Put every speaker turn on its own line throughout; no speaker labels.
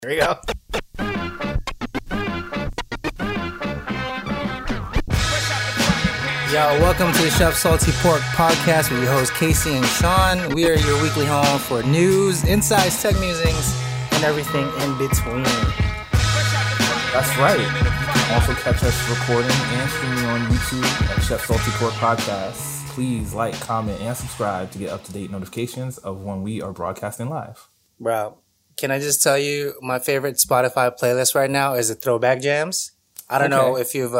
Here we go. Yo, welcome to the Chef Salty Pork podcast with your hosts Casey and Sean. We are your weekly home for news, insights, tech musings, and everything in between.
That's right. You can also catch us recording and streaming on YouTube at Chef Salty Pork Podcast. Please like, comment, and subscribe to get up-to-date notifications of when we are broadcasting live.
Bro, can I just tell you my favorite Spotify playlist right now is the Throwback Jams. I don't know if you've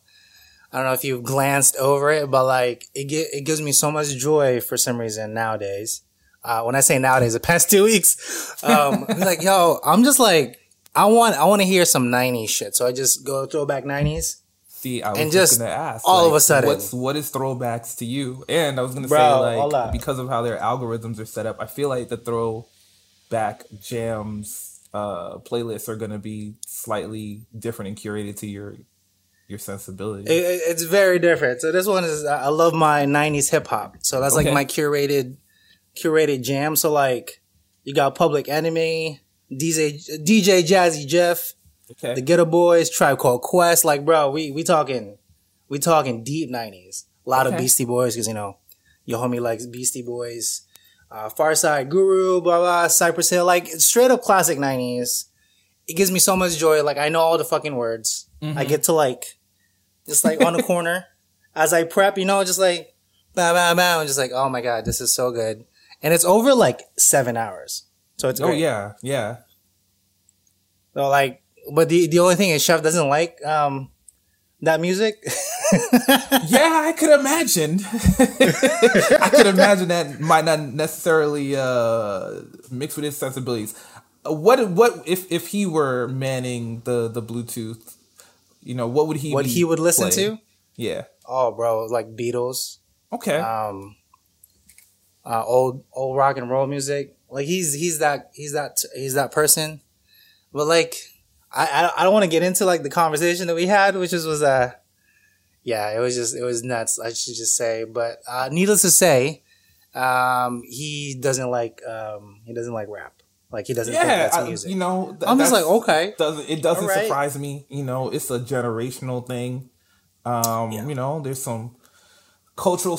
glanced over it, but like it gives me so much joy for some reason nowadays. When I say nowadays, the past 2 weeks, I'm like, yo, I'm just like, I want to hear some 90s shit. So I just go Throwback 90s.
See, I was just going to ask.
All of a sudden.
What is throwbacks to you? And I was going to say, because of how their algorithms are set up, I feel like the Throwback Jams playlists are going to be slightly different and curated to your sensibility.
It's very different. So this one is, I love my 90s hip hop. So that's like my curated jam. So like, you got Public Enemy, DJ Jazzy Jeff, the Ghetto Boys, Tribe Called Quest. Like, bro, we talking deep 90s. A lot of Beastie Boys, because, you know, your homie likes Beastie Boys. Farside, Guru, blah, blah, Cypress Hill. Like, straight up classic 90s. It gives me so much joy. Like, I know all the fucking words. Mm-hmm. I get to, like, just, like, on the corner. As I prep, you know, just, like, bow, bow, bow. And just, like, oh, my God, this is so good. And it's over, like, 7 hours. So it's great.
Oh, yeah.
So, like, but the only thing is Chef doesn't like that music.
Yeah, I could imagine. I could imagine that might not necessarily mix with his sensibilities. What if he were manning the Bluetooth? You know, what would he
listen to?
Yeah.
Oh, bro, like Beatles.
Okay.
Old rock and roll music. Like he's that person. But like I don't want to get into like the conversation that we had, which was it was nuts. I should just say, but needless to say, he doesn't like rap. Like he doesn't think that's music.
You know,
I'm just like, okay.
It doesn't surprise me. You know, it's a generational thing. You know, there's some cultural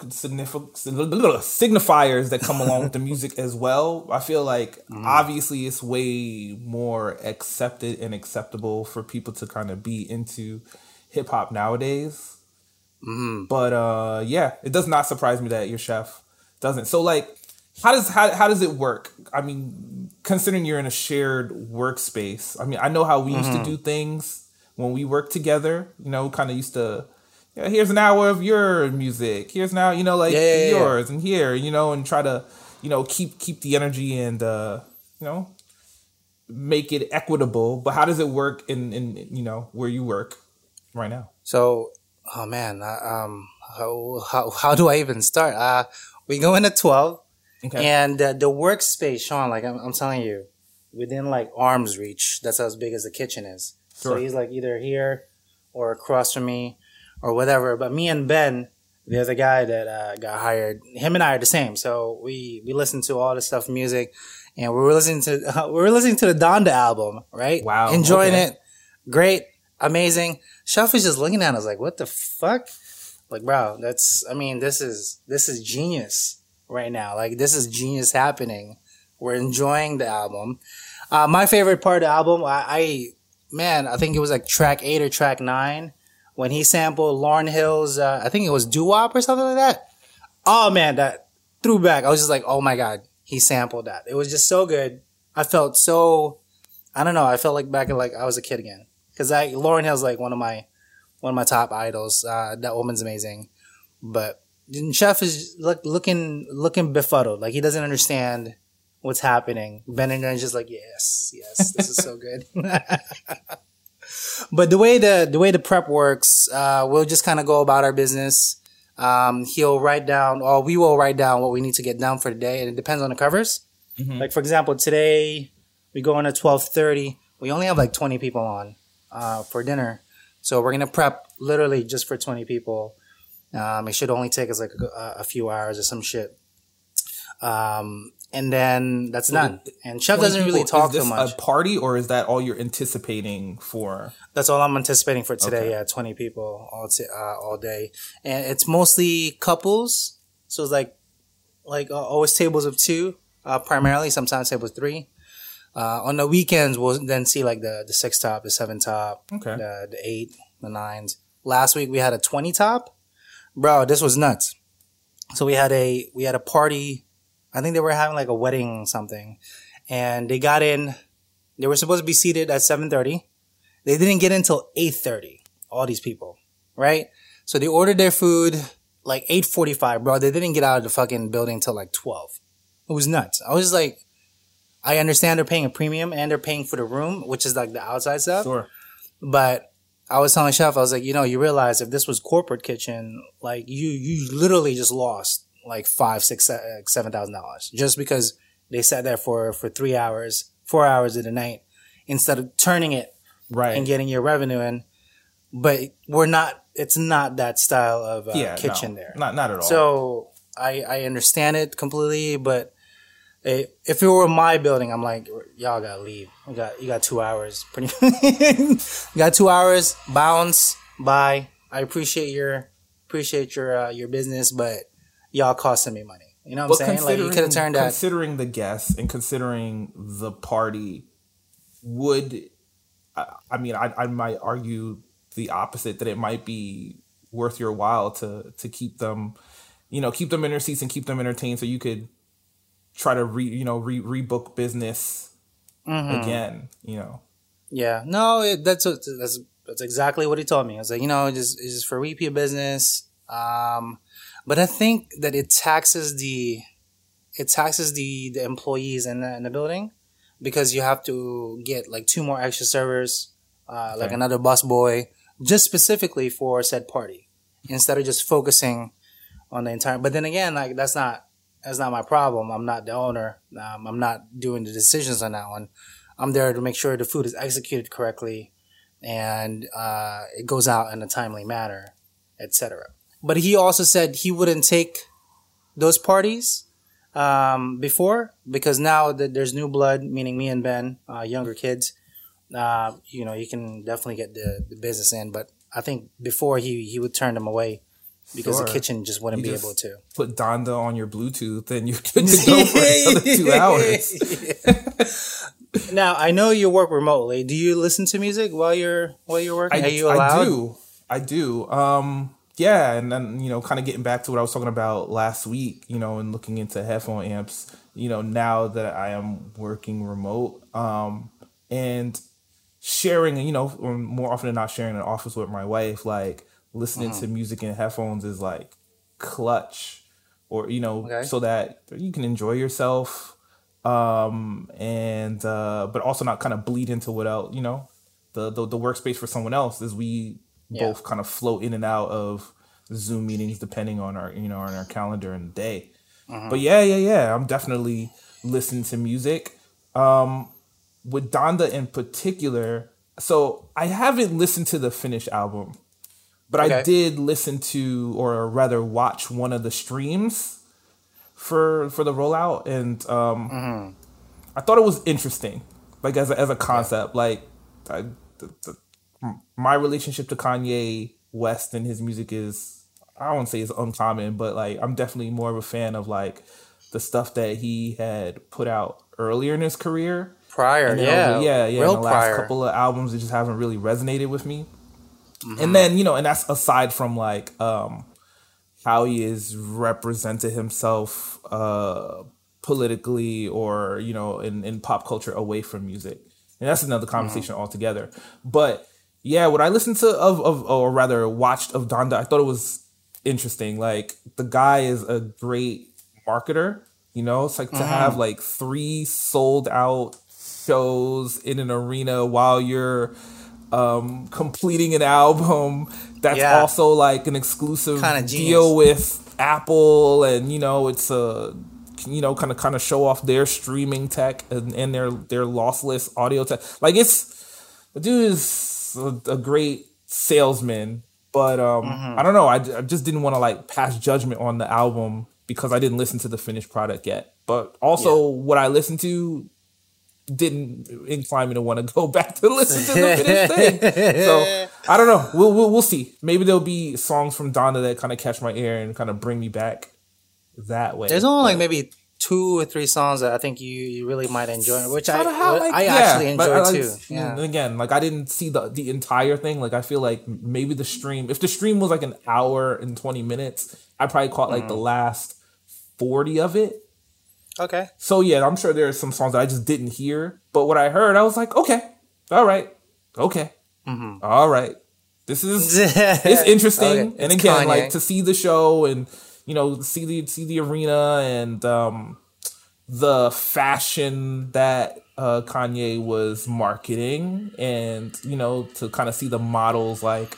signifiers that come along with the music as well. I feel like obviously it's way more accepted and acceptable for people to kind of be into hip hop nowadays. But it does not surprise me that your chef doesn't. So like, how does it work? I mean, considering you're in a shared workspace. I mean, I know how we used to do things when we worked together. You know, kind of used to. Yeah, here's an hour of your music. Here's now, you know, like yours and here, you know, and try to, you know, keep the energy and you know, make it equitable. But how does it work in you know, where you work right now?
So, oh man, how do I even start? We go in at 12, and the workspace, Sean, like I'm telling you, within like arm's reach. That's how big as the kitchen is. Sure. So he's like either here or across from me. Or whatever, but me and Ben, the other guy that got hired, him and I are the same. So we listen to all this stuff, music, and we were listening to the Donda album, right?
Wow,
enjoying it, great, amazing. Chef is just looking at us like, what the fuck? Like, bro, this is genius right now. Like, this is genius happening. We're enjoying the album. My favorite part of the album, I think it was like track 8 or track 9. When he sampled Lauryn Hill's, I think it was Doo-Wop or something like that. Oh man, that threw back. I was just like, oh my God, he sampled that. It was just so good. I felt so, I don't know. I felt like back in like I was a kid again. Cause Lauryn Hill's like one of my top idols. That woman's amazing. But Chef is looking befuddled. Like he doesn't understand what's happening. Ben and Jerry's just like, yes, this is so good. But the way the prep works, we'll just kind of go about our business. We will write down what we need to get done for the day, and it depends on the covers. Mm-hmm. Like for example, today we go in at 12:30. We only have like 20 people on for dinner, so we're gonna prep literally just for 20 people. It should only take us like a few hours or some shit. and then that's done. And Chef
20
doesn't really
people,
talk
is this
too much.
a party, or is that all you're anticipating for?
That's all I'm anticipating for today.
Okay.
Yeah, 20 people all day, and it's mostly couples. So it's like always tables of two, primarily. Sometimes tables of three. On the weekends, we'll then see like the 6 top, the 7 top,
Okay.
the 8, the 9s. Last week we had a 20 top. Bro, this was nuts. So we had a party. I think they were having like a wedding something, and they got in. They were supposed to be seated at 7:30. They didn't get in until 8:30. All these people, right? So they ordered their food like 8:45, bro. They didn't get out of the fucking building till like 12. It was nuts. I was like, I understand they're paying a premium and they're paying for the room, which is like the outside stuff.
Sure.
But I was telling Chef, I was like, you realize if this was corporate kitchen, like you literally just lost like $5,000, $6,000, $7,000 just because they sat there for 3 hours, 4 hours of the night instead of turning it
Right.
and getting your revenue in. But it's not that style of kitchen there.
Not at all.
So I understand it completely, but if it were my building, I'm like, y'all gotta leave. You got 2 hours. You got 2 hours. Bounce. Bye. I appreciate your business, but y'all costing me money. You know what I'm saying? Like you could have turned that.
Considering the guests and considering the party, I might argue the opposite, that it might be worth your while to keep them, keep them in their seats and keep them entertained, so you could try to rebook business again.
Yeah, no, that's exactly what he told me. I was like, it's just for repeat business. But I think that it taxes the employees in the building, because you have to get like 2 more extra servers, like another busboy, just specifically for said party, instead of just focusing on the entire. But then again, like that's not my problem. I'm not the owner. I'm not doing the decisions on that one. I'm there to make sure the food is executed correctly and it goes out in a timely manner, etc. But he also said he wouldn't take those parties before, because now that there's new blood, meaning me and Ben, younger kids, you can definitely get the business in. But I think before he would turn them away, because the kitchen just wouldn't be able to.
Put Donda on your Bluetooth and you're good to go for another 2 hours.
Now, I know you work remotely. Do you listen to music while you're working? Are you allowed?
I do. Yeah, and then, kind of getting back to what I was talking about last week, and looking into headphone amps, now that I am working remote, and sharing, or more often than not sharing an office with my wife, like listening to music in headphones is like clutch, or, so that you can enjoy yourself, and but also not kind of bleed into what else, the workspace for someone else, as we both kind of float in and out of Zoom meetings depending on our, on our calendar and the day. But yeah, I'm definitely listening to music. With Donda in particular, so I haven't listened to the finished album, but I did listen to, or rather watch, one of the streams for the rollout, and I thought it was interesting, like as a concept. Like my relationship to Kanye West and his music is, I don't want to say it's uncommon, but like I'm definitely more of a fan of like the stuff that he had put out earlier in his career.
Prior,
Real
in the
last couple of albums, it just haven't really resonated with me. And then, and that's aside from like how he has represented himself politically, or, in pop culture away from music. And that's another conversation altogether. But yeah, what I listened to or rather watched of Donda, I thought it was interesting. Like, the guy is a great marketer. It's like to have like 3 sold out shows in an arena while you're completing an album that's also like an exclusive deal with Apple, and it's a kind of show off their streaming tech and their lossless audio tech. Like, the dude is a great salesman, but I don't know, I just didn't want to like pass judgment on the album because I didn't listen to the finished product yet. But also what I listened to didn't incline me to want to go back to listen to the finished thing. So I don't know. We'll see. Maybe there'll be songs from Donda that kind of catch my ear and kind of bring me back that way.
There's only like maybe 2 or 3 songs that I think you really might enjoy, which I actually enjoy too. Yeah.
Again, like I didn't see the entire thing. Like I feel like maybe the stream, if the stream was like an hour and 20 minutes, I probably caught like the last 40 of it.
Okay.
So yeah, I'm sure there are some songs that I just didn't hear, but what I heard, I was like, okay, all right, okay, all right. This is it's interesting, okay. And again, Kanye. Like to see the show and see the arena and the fashion that Kanye was marketing, and to kind of see the models like.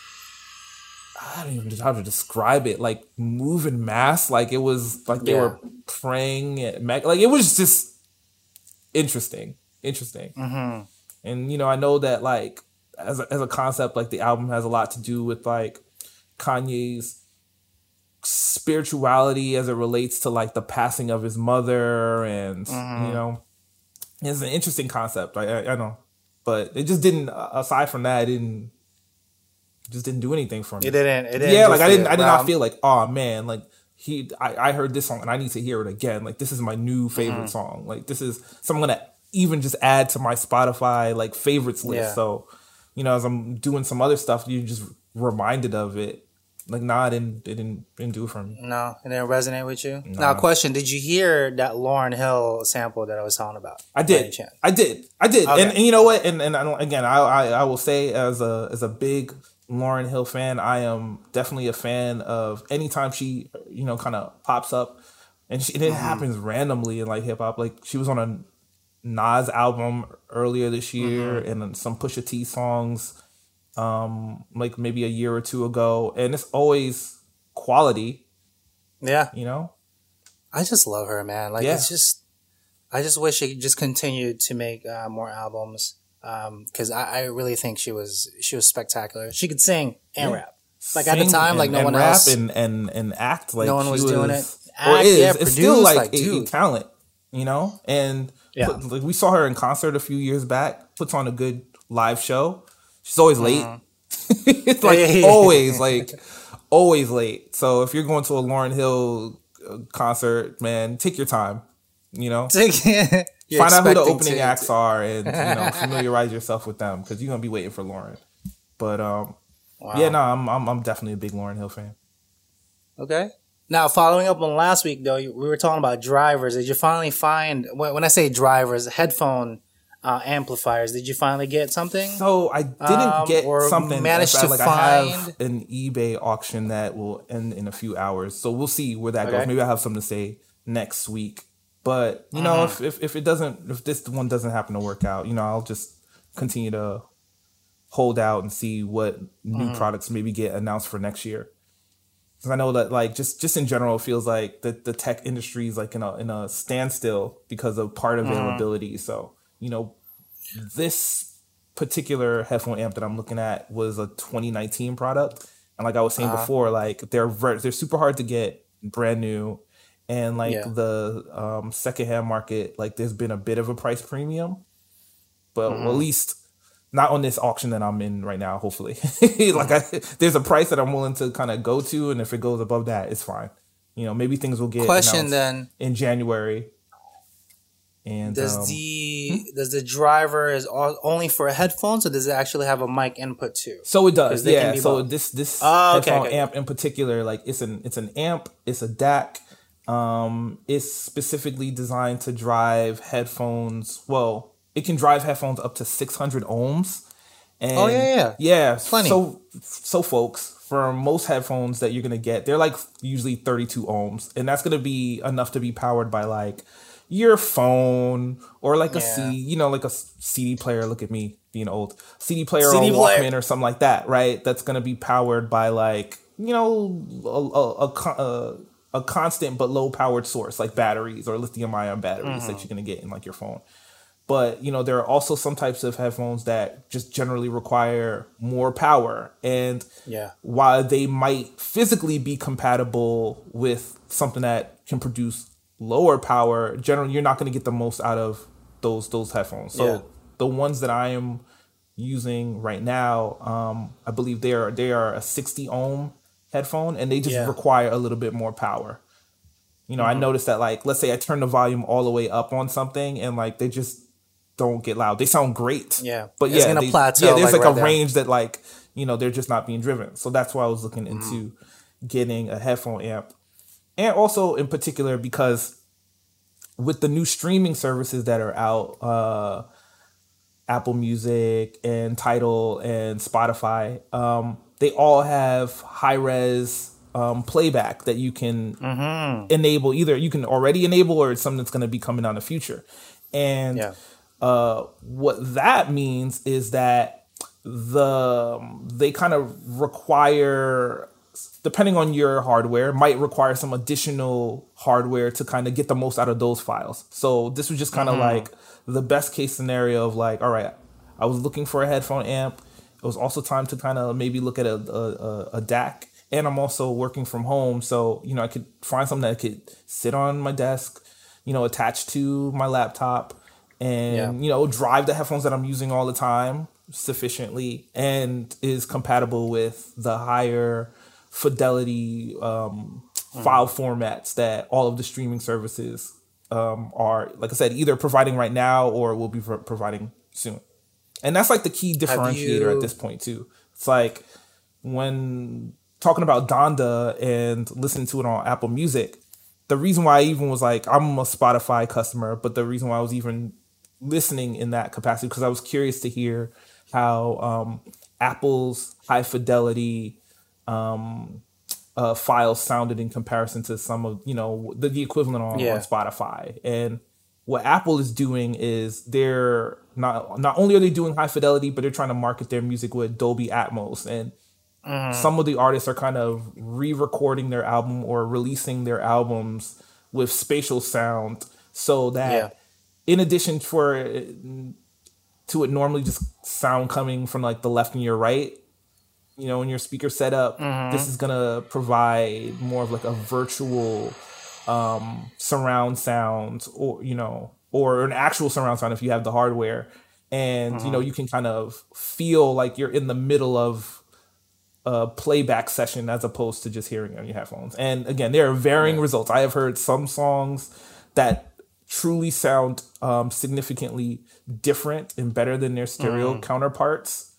I don't even know how to describe it. Like moving mass, like it was like they were praying at like it was just interesting. Mm-hmm. And I know that like as a concept, like the album has a lot to do with like Kanye's spirituality as it relates to like the passing of his mother, and it's an interesting concept. I know, but it just didn't. Aside from that, it just didn't do anything for me.
It didn't.
Yeah, like I did not feel like, oh man, like I heard this song and I need to hear it again. Like this is my new favorite song. Like this is so I'm gonna even just add to my Spotify like favorites list. Yeah. So, as I'm doing some other stuff, you just reminded of it. Like nah, it didn't do it for me.
No, it didn't resonate with you. Nah. Now, question: did you hear that Lauryn Hill sample that I was talking about?
I did. Okay. And you know what? And I will say as a big Lauryn Hill fan, I am definitely a fan of anytime she, kind of pops up, and it happens randomly in like hip hop. Like she was on a Nas album earlier this year, and some Pusha T songs, like maybe a year or 2 ago, and it's always quality.
Yeah,
I
just love her, man. Like it's just, I just wish she just continued to make more albums. Because I really think she was spectacular. She could sing and rap. Like at the time, like no one else.
And act like
no one was doing it.
It's still like a talent, And like we saw her in concert a few years back. Puts on a good live show. She's always late. It's like always late. So if you're going to a Lauryn Hill concert, man, take your time. Find out who the opening acts are and familiarize yourself with them, because you're gonna be waiting for Lauryn. But I'm definitely a big Lauryn Hill fan.
Okay. Now, following up on last week, though, we were talking about drivers. Did you finally find, when I say drivers, headphone amplifiers? Did you finally get something?
So I didn't get something.
Managed to find.
I have an eBay auction that will end in a few hours, so we'll see where that goes. Maybe I'll have something to say next week. But if this one doesn't happen to work out, I'll just continue to hold out and see what new products maybe get announced for next year. Because I know that like just in general, it feels like the tech industry is like in a standstill because of part availability. So this particular headphone amp that I'm looking at was a 2019 product, and like I was saying before, like they're super hard to get, brand new. And like the secondhand market, like there's been a bit of a price premium, but at least not on this auction that I'm in right now. Hopefully, there's a price that I'm willing to kind of go to, and if it goes above that, it's fine. Maybe things will get announced in January. And
does the driver is only for headphones, or does it actually have a mic input too?
So it does, yeah. So this headphone amp in particular, like it's an amp, it's a DAC. It's specifically designed to drive headphones. Well, it can drive headphones up to 600 ohms. And yeah, plenty. So folks, for most headphones that you're gonna get, they're like usually 32 ohms, and that's gonna be enough to be powered by like your phone or like a like a CD player. Look at me being old. CD player or a Walkman or something like that, right? That's gonna be powered by like a constant but low powered source like batteries or lithium ion batteries that you're going to get in like your phone. But, there are also some types of headphones that just generally require more power. And while they might physically be compatible with something that can produce lower power, generally you're not going to get the most out of those headphones. So the ones that I am using right now, I believe they are a 60 ohm headphone, and they just require a little bit more power. You know, I noticed that, like, let's say I turn the volume all the way up on something, and like they just don't get loud. They sound great.
Yeah.
But
it's gonna plateau.
Yeah, there's like
right
a range that, like, you know, they're just not being driven. So that's why I was looking into getting a headphone amp. And also in particular because with the new streaming services that are out, Apple Music and Tidal and Spotify, they all have high res playback that you can enable. Either you can already enable, or it's something that's going to be coming down in the future. And what that means is that they kind of require, depending on your hardware, might require some additional hardware to kind of get the most out of those files. So this was just kind of like the best case scenario of like, all right, I was looking for a headphone amp. It was also time to kind of maybe look at a DAC. And I'm also working from home. So, you know, I could find something that could sit on my desk, you know, attached to my laptop and, you know, drive the headphones that I'm using all the time sufficiently and is compatible with the higher fidelity file formats that all of the streaming services are, like I said, either providing right now or will be providing soon. And that's like the key differentiator at this point too. It's like when talking about Donda and listening to it on Apple Music, the reason why I even was like, I'm a Spotify customer, but the reason why I was even listening in that capacity, because I was curious to hear how Apple's high fidelity files sounded in comparison to some of, you know, the equivalent on Spotify. And what Apple is doing is they're not only are they doing high fidelity, but they're trying to market their music with Dolby Atmos. And some of the artists are kind of re-recording their album or releasing their albums with spatial sound, so that in addition to it normally just sound coming from like the left and your right, you know, in your speaker setup, this is gonna provide more of like a virtual surround sound, or, you know, or an actual surround sound if you have the hardware, and you know, you can kind of feel like you're in the middle of a playback session as opposed to just hearing it on your headphones. And again, there are varying results. I have heard some songs that truly sound significantly different and better than their stereo counterparts.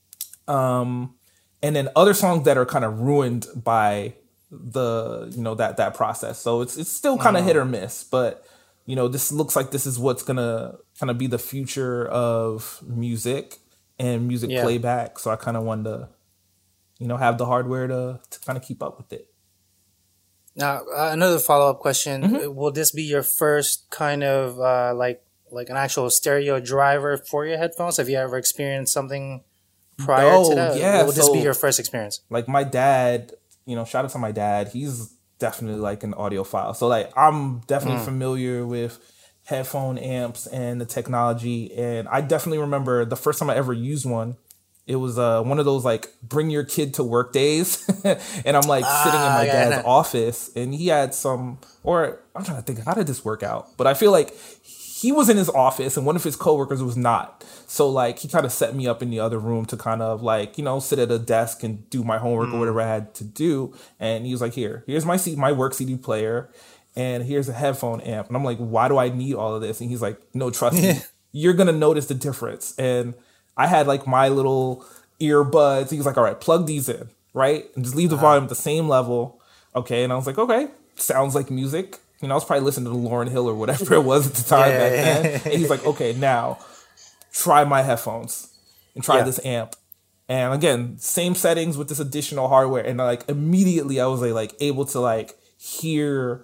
And then other songs that are kind of ruined by the, you know, that process. So it's still kind of hit or miss, but you know, this looks like this is what's gonna kind of be the future of music and music playback. So I kind of wanted to, you know, have the hardware to kind of keep up with it.
Now, another follow-up question. Will this be your first kind of like an actual stereo driver for your headphones? Have you ever experienced something prior to that?
Yeah.
Will this be your first experience?
Like my dad, you know, shout out to my dad. He's definitely like an audiophile. So like I'm definitely familiar with headphone amps and the technology. And I definitely remember the first time I ever used one. It was one of those like bring your kid to work days. And I'm like sitting in my dad's office, and he had or I'm trying to think, how did this work out? But I feel like he was in his office and one of his coworkers was not. So like he kind of set me up in the other room to kind of like, you know, sit at a desk and do my homework or whatever I had to do. And he was like, here's my work CD player, and here's a headphone amp. And I'm like, why do I need all of this? And he's like, no, trust me, you're going to notice the difference. And I had like my little earbuds. He was like, all right, plug these in, right? And just leave the volume at the same level. Okay. And I was like, okay, sounds like music. You know, I was probably listening to Lauryn Hill or whatever it was at the time back then. And he's like, okay, now try my headphones and try this amp. And again, same settings with this additional hardware. And like immediately I was like able to like hear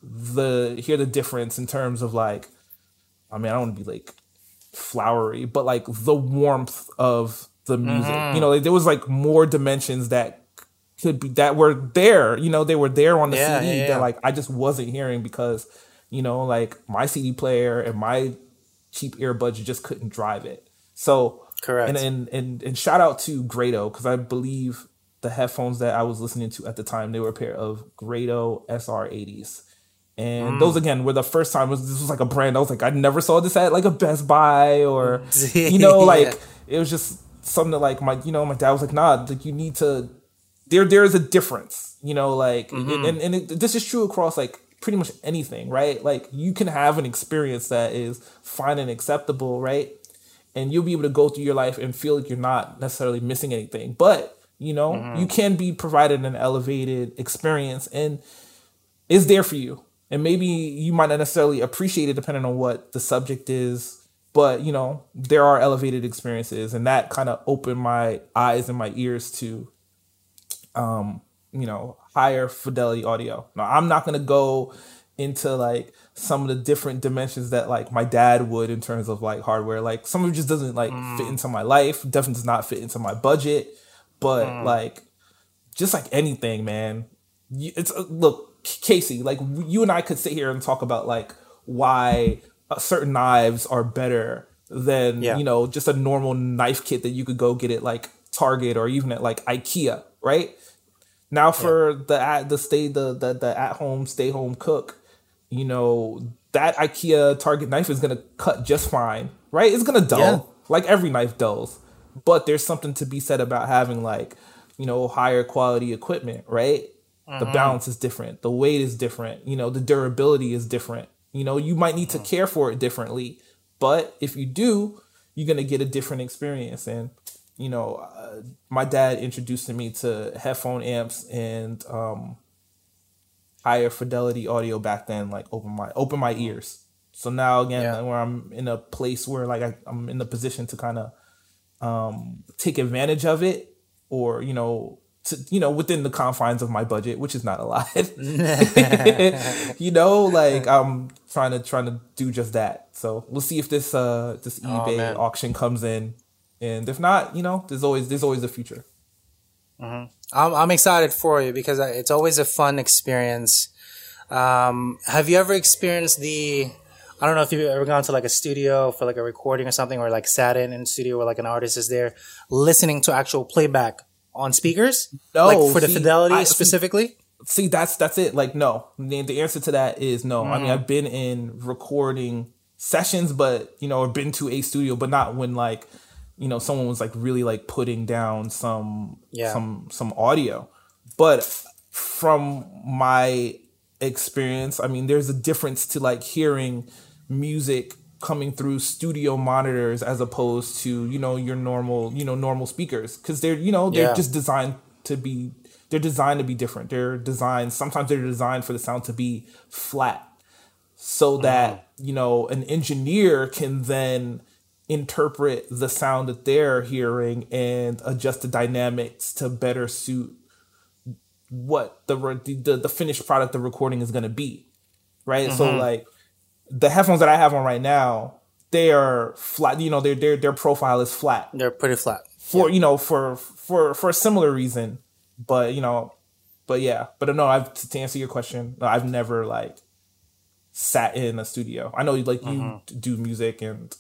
the difference in terms of like, I mean, I don't want to be like flowery, but like the warmth of the music. You know, like, there was like more dimensions that were there. You know, they were there on the CD that like I just wasn't hearing because, you know, like my CD player and my cheap earbuds just couldn't drive it. So
correct.
And shout out to Grado, because I believe the headphones that I was listening to at the time, they were a pair of Grado SR80s. And those again were the first time this was like a brand. I was like, I never saw this at like a Best Buy or like it was just something that like my dad was like, nah, like you need to. There is a difference, like, this is true across like pretty much anything, right? Like you can have an experience that is fine and acceptable, right? And you'll be able to go through your life and feel like you're not necessarily missing anything, but you can be provided an elevated experience and it's there for you. And maybe you might not necessarily appreciate it depending on what the subject is, but, there are elevated experiences. And that kind of opened my eyes and my ears to, higher fidelity audio. Now, I'm not going to go into like some of the different dimensions that like my dad would in terms of like hardware. Like some of it just doesn't like fit into my life, definitely does not fit into my budget. But like, just like anything, man, look, Casey, like you and I could sit here and talk about like why certain knives are better than just a normal knife kit that you could go get at like Target or even at like IKEA, right? Now for the at home stay home cook, that IKEA Target knife is gonna cut just fine, right? It's gonna dull like every knife dulls, but there's something to be said about having like higher quality equipment, right? The balance is different. The weight is different. The durability is different. You might need to care for it differently. But if you do, you're going to get a different experience. And, my dad introduced me to headphone amps and higher fidelity audio back then, like open my ears. So now, again, where I'm in a place where like I'm in the position to kind of take advantage of it or, within the confines of my budget, which is not a lot, like I'm trying to do just that. So we'll see if this eBay auction comes in, and if not, there's always a future.
I'm excited for you because it's always a fun experience. Have you ever experienced I don't know if you've ever gone to like a studio for like a recording or something, or like sat in a studio where like an artist is there listening to actual playback on speakers?
No,
like for the fidelity specifically?
See, that's it. Like, no. The answer to that is no. I mean, I've been in recording sessions, but, or been to a studio, but not when like, someone was like really like putting down some audio. But from my experience, I mean, there's a difference to like hearing music coming through studio monitors as opposed to, your normal speakers. Cause they're just designed to be different. Sometimes they're designed for the sound to be flat so that, an engineer can then interpret the sound that they're hearing and adjust the dynamics to better suit what the finished product of recording is going to be. Right. So like, the headphones that I have on right now, they are flat. Their profile is flat.
They're pretty flat
for for a similar reason. But no. To answer your question, I've never like sat in a studio. I know like you do music and.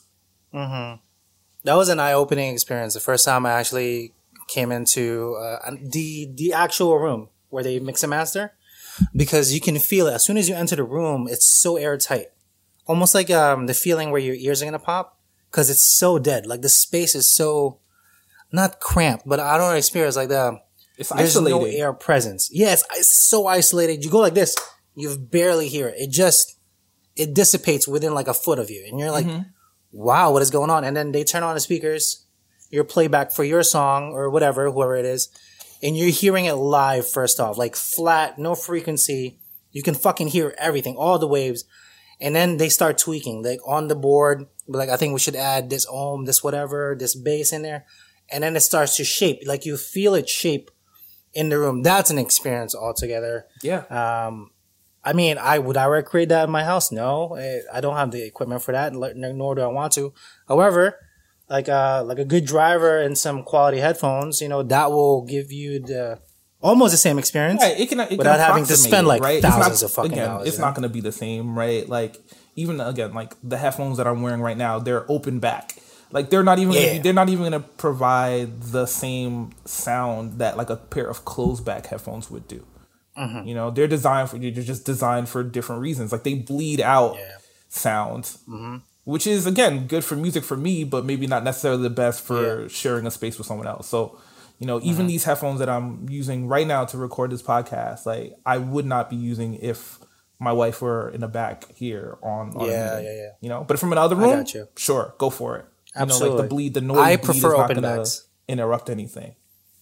That was an eye-opening experience. The first time I actually came into the actual room where they mix and master, because you can feel it as soon as you enter the room. It's so airtight. Almost like the feeling where your ears are going to pop because it's so dead. Like the space is so, not cramped, but I don't experience like
it's
there's
isolated.
no air presence. Yeah, it's so isolated. You go like this, you barely hear it. It dissipates within like a foot of you. And you're like, wow, what is going on? And then they turn on the speakers, your playback for your song or whatever, whoever it is. And you're hearing it live first off, like flat, no frequency. You can fucking hear everything, all the waves. And then they start tweaking, like on the board, like, I think we should add this ohm, this whatever, this bass in there. And then it starts to shape, like you feel it shape in the room. That's an experience altogether.
Yeah.
I mean, would I recreate that in my house? No, I don't have the equipment for that, nor do I want to. However, like a good driver and some quality headphones, that will give you almost the same experience,
right? It can
without having to spend like thousands of fucking dollars.
It's not going to be the same, right? Like even again, like the headphones that I'm wearing right now, they're open back. Like they're not even going to provide the same sound that like a pair of closed back headphones would do, You know, they're just designed for different reasons. Like they bleed out sound, which is again good for music for me, but maybe not necessarily the best for sharing a space with someone else. So, you know, even these headphones that I'm using right now to record this podcast, like I would not be using if my wife were in the back here on a meeting, you know. But from another room, sure, go for it.
Absolutely.
You know, like the noise
I
bleed
prefer
is not
open
gonna
backs.
interrupt anything.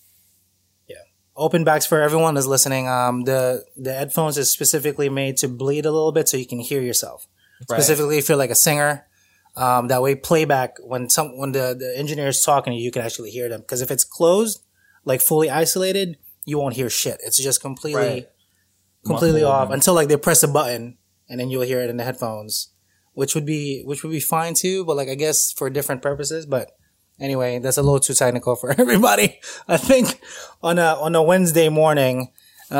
Open backs for everyone that's listening. The headphones is specifically made to bleed a little bit so you can hear yourself.
Right.
Specifically, if you're like a singer, that way playback when the engineer is talking to you, you can actually hear them. Because if it's closed, like fully isolated, you won't hear shit. It's just completely off until like they press a button and then you'll hear it in the headphones, which would be fine too. But like I guess for different purposes, but. Anyway, that's a little too technical for everybody. I think on a Wednesday morning,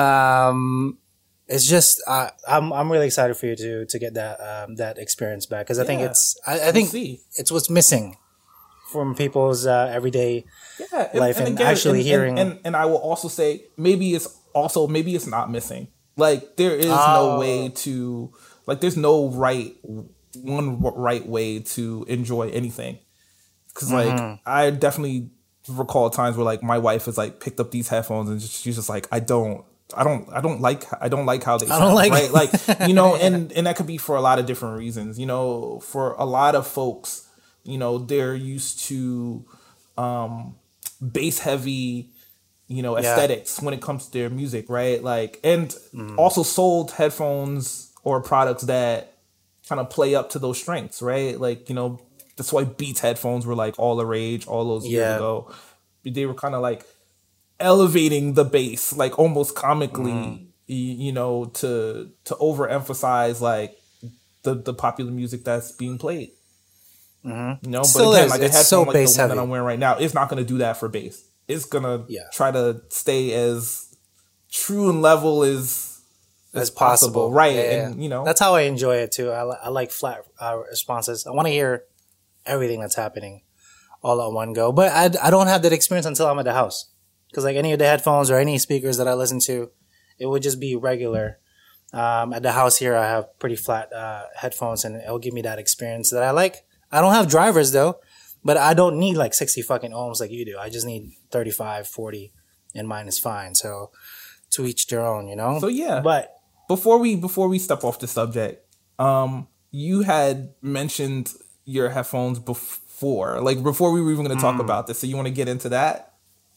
it's just I'm really excited for you to get that experience back because I think I think it's what's missing from people's everyday life and
again,
actually hearing.
And I will also say maybe it's not missing. Like there is no way to there's no one right way to enjoy anything. Because like I definitely recall times where like my wife has like picked up these headphones and she's just like I don't like how they sound, right? Like you know, and that could be for a lot of different reasons. You know, for a lot of folks, you know, they're used to bass heavy, you know, aesthetics when it comes to their music, right? Like and also sold headphones or products that kind of play up to those strengths, right? Like, you know. That's why Beats headphones were like all the rage all those years ago. They were kind of like elevating the bass, like almost comically, you know, to overemphasize like the popular music that's being played. You know, but again, like a headphone like the one that I'm wearing right now, it's not going to do that for bass. It's gonna try to stay as true and level as possible, right? And you know,
that's how I enjoy it too. I like flat responses. I want to hear everything that's happening all at one go. But I don't have that experience until I'm at the house. Because like any of the headphones or any speakers that I listen to, it would just be regular. At the house here, I have pretty flat headphones and it'll give me that experience that I like. I don't have drivers though, but I don't need like 60 fucking ohms like you do. I just need 35, 40 and mine is fine. So to each their own, you know?
So yeah.
But
before we step off the subject, you had mentioned your headphones before we were even going to talk about this. So you want to get into that?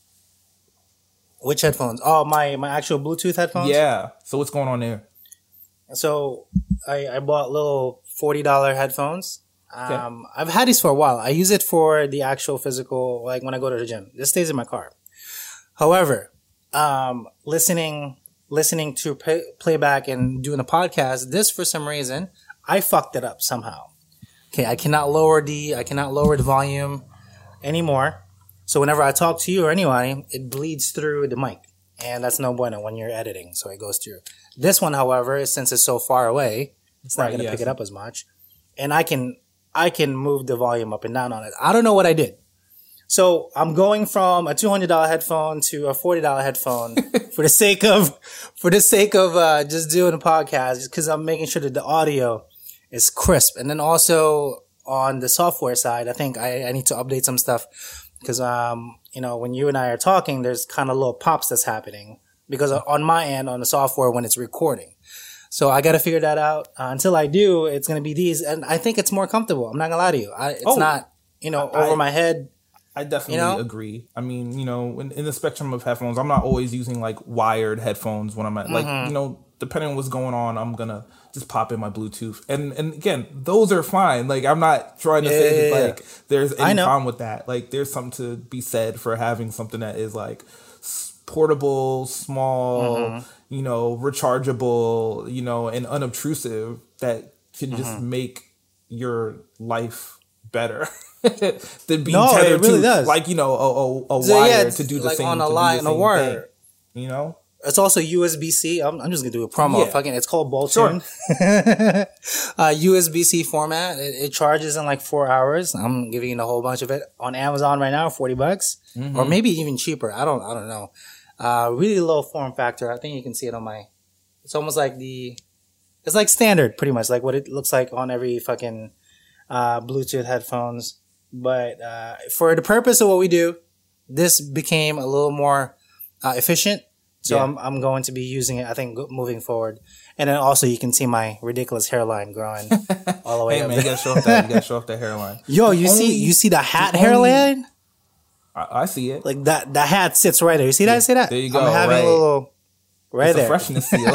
Which headphones? Oh, my actual Bluetooth headphones?
Yeah. So what's going on there?
So I bought little $40 headphones.
Okay.
I've had these for a while. I use it for the actual physical, like when I go to the gym. This stays in my car. However, listening to playback and doing a podcast, this for some reason, I fucked it up somehow. Okay, I cannot lower the volume anymore. So whenever I talk to you or anybody, it bleeds through the mic. And that's no bueno when you're editing, so it goes through. This one, however, since it's so far away, it's not going to pick it up as much. And I can move the volume up and down on it. I don't know what I did. So I'm going from a $200 headphone to a $40 headphone for the sake of just doing a podcast, because I'm making sure that the audio is crisp. And then also on the software side, I think I need to update some stuff because, you know, when you and I are talking, there's kind of little pops that's happening because on my end, on the software, when it's recording. So I got to figure that out. Until I do, it's going to be these. And I think it's more comfortable. I'm not going to lie to you. It's not, you know, over my head.
I definitely agree. I mean, you know, in the spectrum of headphones, I'm not always using like wired headphones when I'm at, like, you know, depending on what's going on, I'm going to just pop in my Bluetooth. And again, those are fine. Like, I'm not trying to say that, like, there's any problem with that. Like, there's something to be said for having something that is, like, portable, small, you know, rechargeable, you know, and unobtrusive that can just make your life better than being tethered to, like, you know, a wire to do the
like
same,
on a line, a wire.
Thing, you know?
It's also USB-C. I'm just gonna do a promo. Fucking, it's called Boltune. USB-C format. It charges in like 4 hours. I'm giving you a whole bunch of it on Amazon right now, $40, or maybe even cheaper. I don't know. Really low form factor. I think you can see it on my. It's almost like it's like standard, pretty much, like what it looks like on every fucking Bluetooth headphones. But for the purpose of what we do, this became a little more efficient. So yeah. I'm going to be using it, I think, moving forward. And then also you can see my ridiculous hairline growing all the way
hey,
up.
Man, you gotta show off that. You gotta show off that hairline.
Yo, you see the hat hairline?
I see it.
Like that hat sits right there. You see that? See that?
There you go.
I'm having a little right
it's
there.
A freshness feel.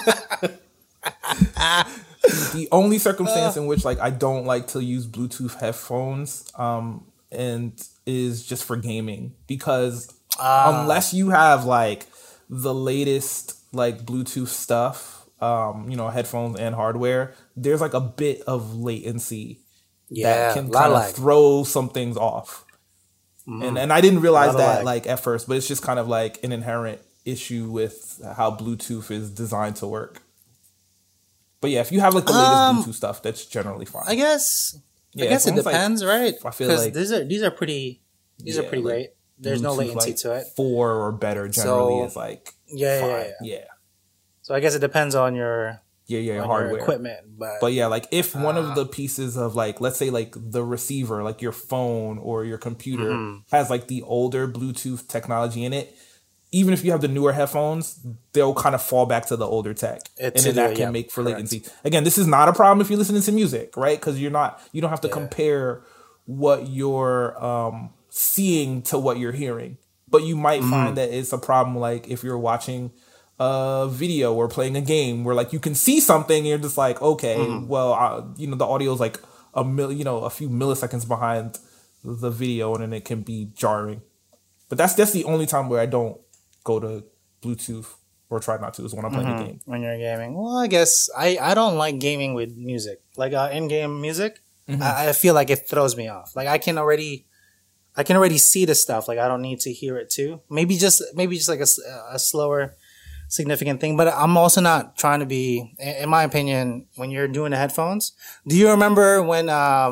The only circumstance in which like I don't like to use Bluetooth headphones and is just for gaming, because unless you have like the latest like Bluetooth stuff, headphones and hardware, there's like a bit of latency that can kind of throw some things off. And I didn't realize that like at first, but it's just kind of like an inherent issue with how Bluetooth is designed to work. But yeah, if you have like the latest Bluetooth stuff, that's generally fine.
I guess it depends, right?
I feel like
these are pretty great. There's Bluetooth, no latency to it.
4 or better generally is like fine. Yeah.
So I guess it depends on your
hardware,
your equipment, but
yeah, like if one of the pieces of like, let's say like the receiver, like your phone or your computer has like the older Bluetooth technology in it, even if you have the newer headphones, they'll kind of fall back to the older tech, and then that can make for latency. Again, this is not a problem if you're listening to music, right? Because you don't have to compare what you're seeing to what you're hearing, but you might find that it's a problem like if you're watching a video or playing a game where like you can see something and you're just like, okay, well, the audio is like a few milliseconds behind the video, and then it can be jarring. But that's the only time where I don't go to Bluetooth or try not to, is when I'm playing a game. When
you're gaming. Well, I guess I don't like gaming with music. Like in-game music, I feel like it throws me off. Like I can already see the stuff. Like I don't need to hear it too. Maybe just like a slower, significant thing. But I'm also not trying to be, in my opinion, when you're doing the headphones. Do you remember when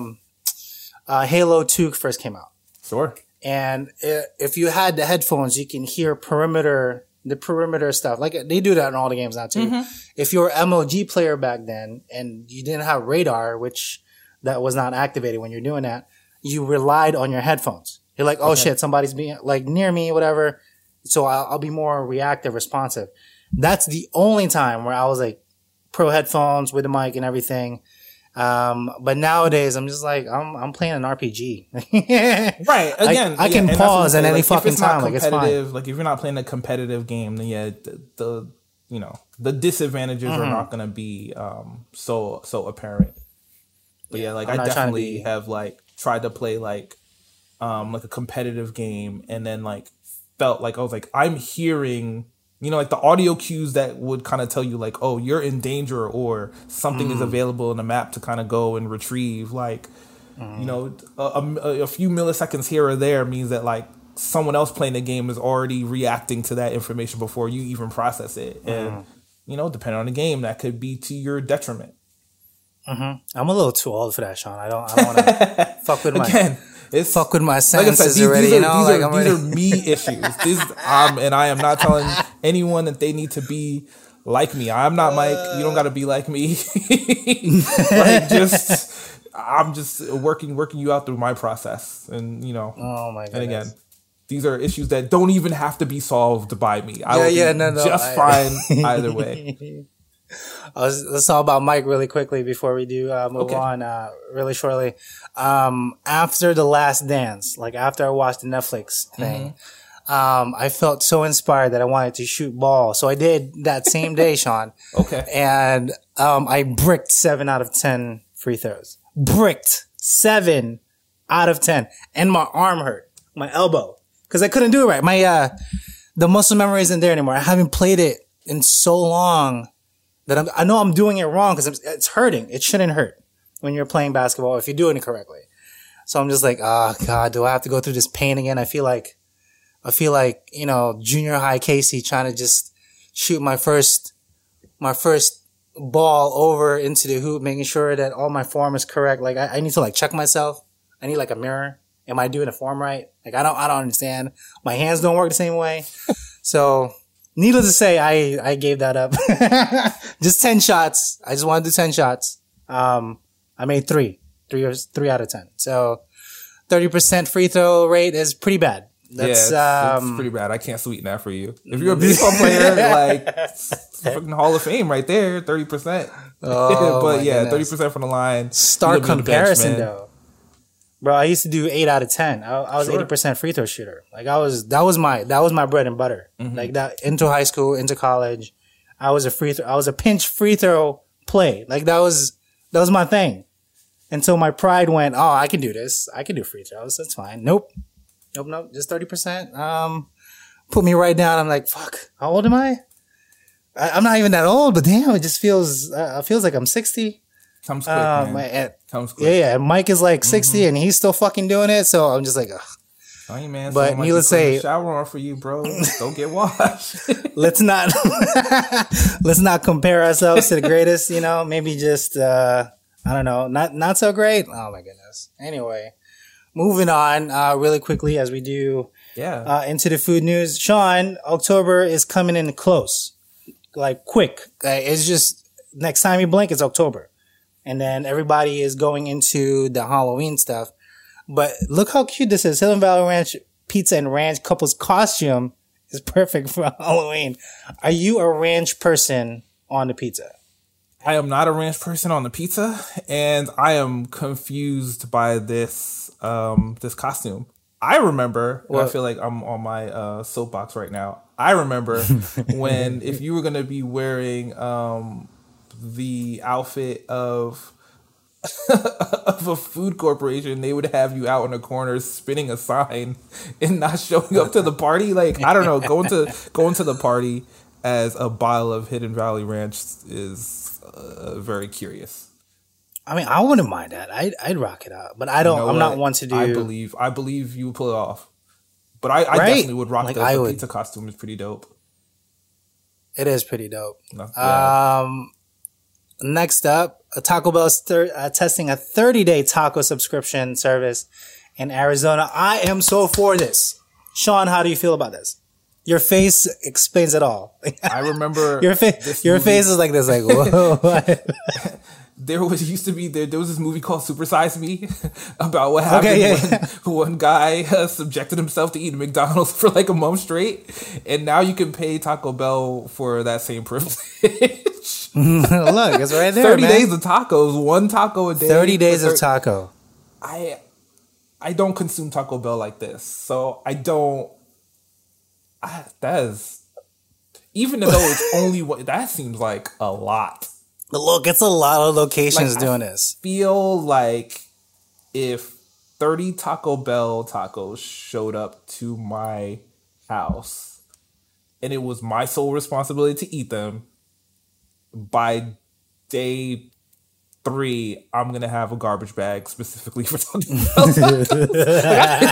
Halo 2 first came out?
Sure.
And if you had the headphones, you can hear the perimeter stuff. Like they do that in all the games now too. If you're an MLG player back then and you didn't have radar, which that was not activated when you're doing that, you relied on your headphones. You're like, oh shit, somebody's being like near me, whatever. So I'll be more reactive, responsive. That's the only time where I was like pro headphones with the mic and everything. But nowadays I'm just like, I'm playing an RPG.
Right. Again,
I can pause at any fucking time. Like it's fine.
Like if you're not playing a competitive game, then the disadvantages are not going to be so apparent. But yeah, like I definitely have like tried to play like a competitive game, and then like felt like I was like, I'm hearing, like the audio cues that would kind of tell you like, oh, you're in danger, or something is available in the map to kind of go and retrieve. Like, a few milliseconds here or there means that like someone else playing the game is already reacting to that information before you even process it. And, depending on the game, that could be to your detriment.
I'm a little too old for that, Sean. I don't want to fuck with fuck with my senses, like I said,
already. These are me issues. And I am not telling anyone that they need to be like me. I'm not Mike. You don't got to be like me. I'm just working you out through my process, and
Oh my goodness. And again,
these are issues that don't even have to be solved by me. I will be just fine either way.
Let's talk about Mike really quickly before we do move on really shortly. After The Last Dance, like after I watched the Netflix thing, I felt so inspired that I wanted to shoot ball. So I did that same day, Sean.
Okay.
And I bricked 7 out of 10 free throws. Bricked 7 out of 10. And my arm hurt. My elbow. Because I couldn't do it right. My the muscle memory isn't there anymore. I haven't played it in so long that I know I'm doing it wrong because it's hurting. It shouldn't hurt when you're playing basketball if you're doing it correctly. So I'm just like, oh God, do I have to go through this pain again? I feel like, junior high Casey trying to just shoot my first ball over into the hoop, making sure that all my form is correct. Like I need to like check myself. I need like a mirror Am I doing the form right? Like, I don't understand. My hands don't work the same way. So, needless to say, I gave that up. Just 10 shots. I just wanted to do 10 shots. I made three out of 10. So, 30% free throw rate is pretty bad. That's
pretty bad. I can't sweeten that for you. If you're a baseball player, like fucking Hall of Fame right there, 30%.
Oh,
but yeah, 30% from the line.
Stark comparison though, bro. I used to do 8 out of 10. I was 80% free throw shooter. Like that was my bread and butter. Mm-hmm. Like that into high school, into college, I was a pinch free throw play. Like that was my thing. Until my pride went, oh, I can do this. I can do free throws. That's fine. Nope. Just 30%. Put me right down. I'm like, fuck. How old am I? I'm not even that old, but damn, it just feels like I'm 60.
Comes quick, man. Comes quick.
Yeah. Mike is like 60 and he's still fucking doing it. So I'm just like, ugh.
Sorry, man.
But needless to say,
shower on for you, bro. Don't get washed.
let's not compare ourselves to the greatest. Maybe just I don't know, not so great. Oh my goodness. Anyway. Moving on, really quickly as we do into the food news. Sean, October is coming in close. Like quick. It's just next time you blink, it's October. And then everybody is going into the Halloween stuff. But look how cute this is. Hidden Valley Ranch Pizza and Ranch couple's costume is perfect for Halloween. Are you a ranch person on the pizza?
I am not a ranch person on the pizza, and I am confused by this this costume. I remember, and I feel like I'm on my soapbox right now. I remember when if you were going to be wearing the outfit of a food corporation, they would have you out in the corner spinning a sign and not showing up to the party. Like, I don't know, going to the party as a bottle of Hidden Valley Ranch is very curious.
I mean, I wouldn't mind that. I'd rock it out, but I don't. I'm not one to do.
I believe you would pull it off, but I definitely would rock the pizza costume. Is pretty dope.
It is pretty dope.
Yeah.
Next up, Taco Bell is testing a 30-day taco subscription service in Arizona. I am so for this. Sean, how do you feel about this? Your face explains it all.
I remember
your face is like this, like whoa.
There was this movie called Super Size Me about what happened when one guy subjected himself to eating McDonald's for like a month straight, and now you can pay Taco Bell for that same privilege.
Look, it's right there.
30 days of tacos, one taco a day.
30 days of taco.
I don't consume Taco Bell like this, so I don't. That is, even though it's only one, that seems like a lot.
Look, it's a lot of locations doing this.
I feel like if 30 Taco Bell tacos showed up to my house and it was my sole responsibility to eat them, by day 3, I'm going to have a garbage bag specifically for Taco Bell.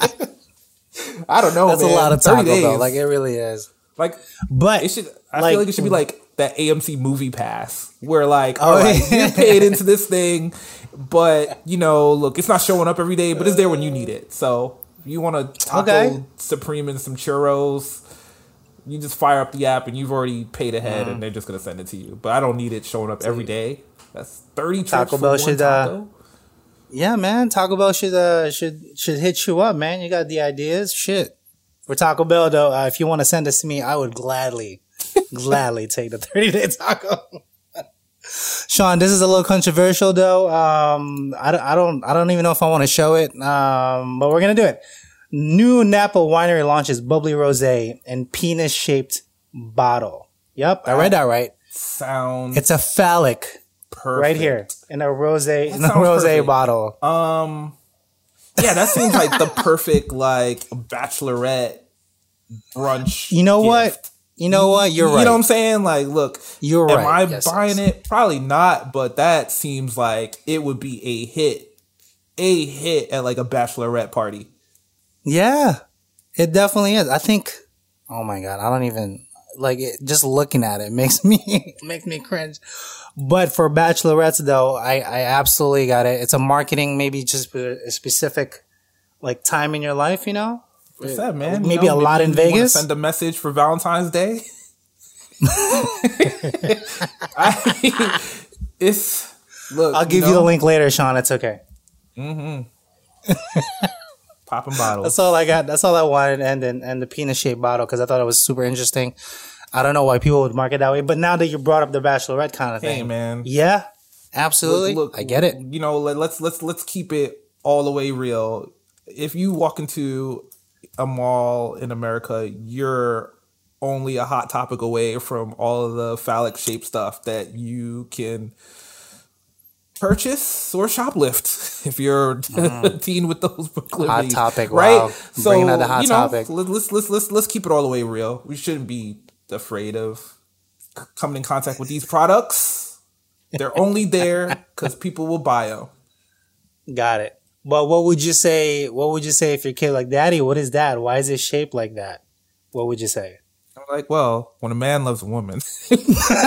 I don't know.
That's
man.
a lot of Taco Bell. Like, it really is.
Like,
but
it should. I feel like it should be like that AMC Movie Pass, where like, all right, you paid into this thing, but look, it's not showing up every day, but it's there when you need it. So if you want a taco supreme and some churros, you just fire up the app and you've already paid ahead, and they're just gonna send it to you. But I don't need it showing up every day. That's 30 trips Taco Bell should taco.
Yeah, man. Taco Bell should hit you up, man. You got the ideas, shit. For Taco Bell, though, if you want to send this to me, I would gladly take the 30-day taco. Sean, this is a little controversial, though. I don't even know if I want to show it, but we're gonna do it. New Napa Winery launches bubbly rosé in penis-shaped bottle. Yep, I read that right. It's a phallic.
Perfect.
Right here in a rosé bottle.
Yeah, that seems like the perfect like bachelorette brunch.
You know
gift.
what? You're right.
You know what I'm saying? Like, look,
you're right.
Am I buying it? Probably not, but that seems like it would be a hit at like a bachelorette party.
Yeah, it definitely is. I think. Oh my god, I don't even like it. Just looking at it makes me cringe. But for bachelorettes, though, I absolutely got it. It's a marketing, maybe just a specific
Right.
time in your life, you know?
What's that, man?
Maybe a lot in Vegas.
Send a message for Valentine's Day. Look.
I'll give you the link later, Sean. It's okay.
Popping bottles.
That's all I got. That's all I wanted, and the penis shaped bottle because I thought it was super interesting. I don't know why people would mark it that way, but now that you brought up the Bachelorette kind of thing,
hey man,
yeah, absolutely,
look,
I get it.
You know, let's keep it all the way real. If you walk into a mall in America, you're only a Hot Topic away from all of the phallic shaped stuff that you can purchase or shoplift if you're a teen with those proclivities.
Hot Topic,
right?
wow.
So
Bringing out the Hot Topic.
Let's keep it all the way real. We shouldn't be afraid of coming in contact with these products. They're only there because people will buy them.
Got it. But what would you say? What would you say if your kid like, Daddy, what is that? Why is it shaped like that? What would you say?
I'm like, well, when a man loves a woman, you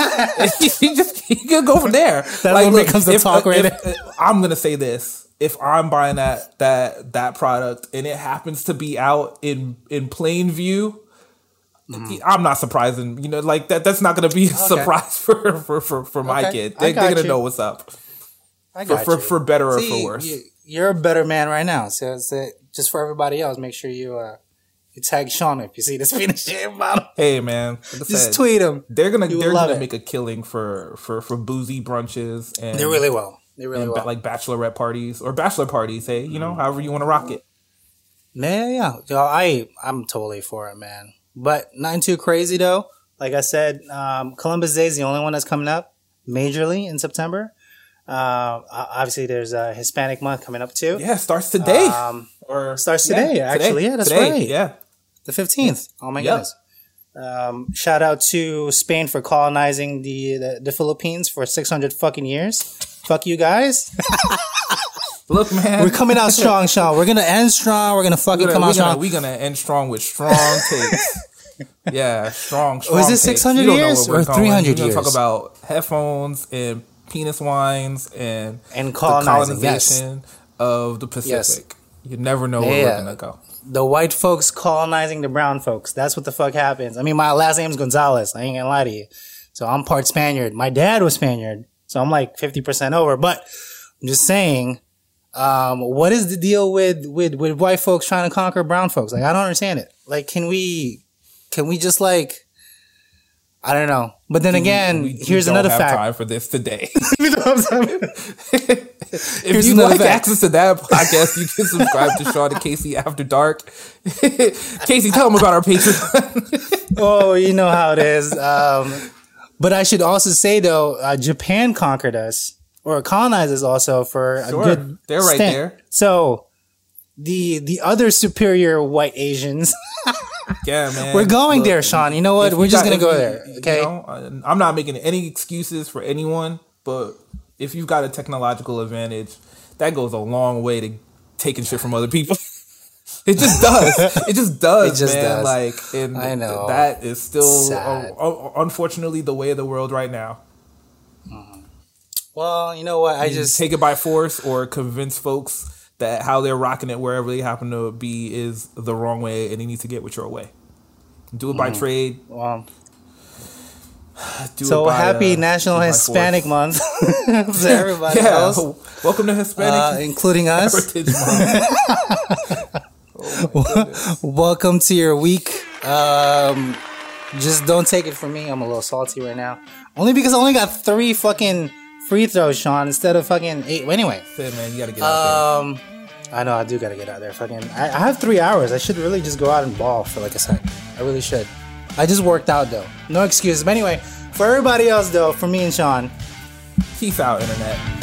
can go from there.
That's like, when it comes to talk right now.
I'm gonna say this: if I'm buying that product and it happens to be out in plain view, I'm not surprising. You know, like that's not gonna be a surprise for my kid. They're gonna know what's up.
I got
you. For better or for worse.
You're a better man right now. So just for everybody else, make sure you tag Sean if you see this penis shaped bottle.
Hey man,
just tweet him.
They're gonna make a killing for boozy brunches, and
they really will. They really will.
Like bachelorette parties or bachelor parties. Hey, you know, however you want to rock it.
Yeah. I'm totally for it, man. But nothing too crazy though. Like I said, Columbus Day is the only one that's coming up majorly in September. Obviously, there's a Hispanic month coming up too.
Yeah, starts today.
Starts today, actually. Yeah, that's right.
Yeah.
The 15th. Oh my goodness. Shout out to Spain for colonizing the Philippines for 600 fucking years. Fuck you guys.
Look, man.
We're coming out strong, Sean. We're going to end strong. We're going to fucking come out strong.
We're going to end strong with strong takes. Yeah, strong
Was it 600 years or 300 years?
We're going to talk about headphones and penis wines and
colonization
of the Pacific. Yes. You never know where we're going to go.
The white folks colonizing the brown folks. That's what the fuck happens. I mean, my last name's Gonzalez. I ain't gonna lie to you. So I'm part Spaniard. My dad was Spaniard. So I'm like 50% over. But I'm just saying, what is the deal with white folks trying to conquer brown folks? Like, I don't understand it. Like, can we just like, I don't know. But then again, here's another fact. We don't have
time for this today. If you like access to that podcast, you can subscribe to Sean and Casey After Dark. Casey, tell them about our Patreon.
Oh, you know how it is. But I should also say, though, Japan conquered us, or colonized us also for a good
They're right
stint.
there.
So the other superior white Asians...
Yeah, man.
We're going there, Sean. You know what? We're just going to go there. Okay.
You know, I'm not making any excuses for anyone, but if you've got a technological advantage, that goes a long way to taking shit from other people. It just does. It just does, man.
Does.
Like, and
I know.
that is still, unfortunately, the way of the world right now.
Mm-hmm. Well, you know what? I just
take it by force or convince folks that how they're rocking it wherever they happen to be is the wrong way, and they need to get with your way. Do it by trade.
Well, happy National Hispanic Month to everybody else.
Welcome to Hispanic,
including us.
Heritage Month.
Welcome to your week. Just don't take it from me. I'm a little salty right now, only because I only got 3 fucking free throws, Sean, instead of fucking 8. Anyway,
man, you gotta get out there.
I know I do gotta get out there. Fucking, I have 3 hours. I should really just go out and ball for like a sec. I really should. I just worked out though. No excuses. But anyway, for everybody else though, for me and Sean,
peace out, internet.